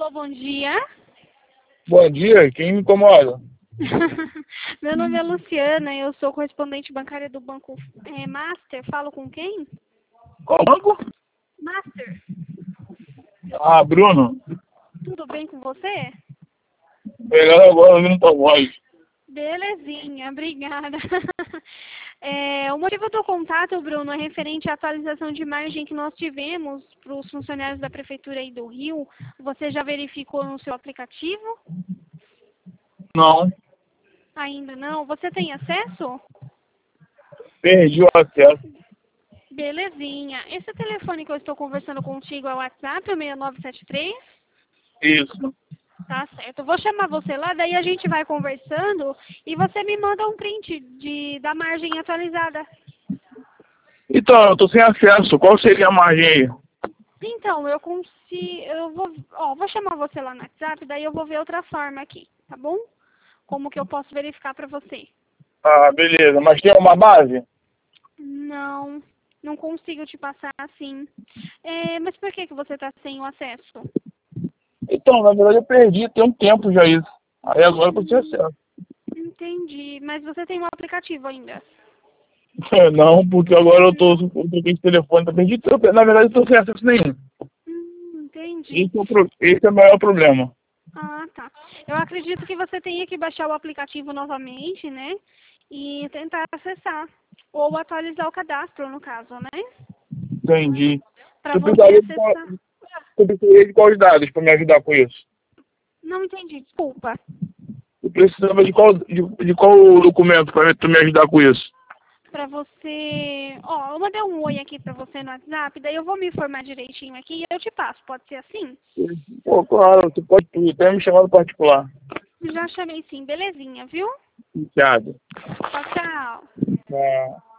Alô, bom dia. Bom dia, quem me incomoda? Meu nome é Luciana, eu sou correspondente bancária do Banco Master. Falo com quem? Qual banco? Master, Ah, Bruno. tudo bem com você? Melhor agora ouvindo tua voz. Belezinha, obrigada. O motivo do contato, Bruno, é referente à atualização de margem que nós tivemos para os funcionários da Prefeitura aí do Rio. Você já verificou no seu aplicativo? Não, Ainda não? Você tem acesso? perdi o acesso. Belezinha. Esse telefone que eu estou conversando contigo é o WhatsApp, o 6973? Isso. Tá certo. Eu vou chamar você lá, daí a gente vai conversando e você me manda um print da margem atualizada. Então, eu tô sem acesso. Qual seria a margem aí? Então, vou chamar você lá no WhatsApp, daí eu vou ver outra forma aqui, tá bom? Como que eu posso verificar para você? Ah, beleza. Mas tem uma base? Não, não consigo te passar assim. Mas por que você está sem o acesso? Então, na verdade eu perdi, tem um tempo já isso. Aí agora eu tô sem acesso. Entendi. Mas você tem um aplicativo ainda? Não, porque agora eu tô com esse telefone, tá perdido. Na verdade eu tô sem acesso nenhum. Entendi. Esse é o maior problema. Ah, tá. Eu acredito que você tenha que baixar o aplicativo novamente, né? E tentar acessar. Ou atualizar o cadastro, no caso, né? Entendi. Para Eu você precisaria acessar. eu precisaria de quais dados para me ajudar com isso? Não entendi, desculpa. Eu precisava de qual documento para tu me ajudar com isso? Para você. Ó, eu mandei um oi aqui para você no WhatsApp, daí eu vou me informar direitinho aqui e eu te passo. Pode ser assim? Pô, claro, tu pode até me chamar no particular. Já chamei sim, belezinha, viu? Obrigado. Tchau, tchau. É.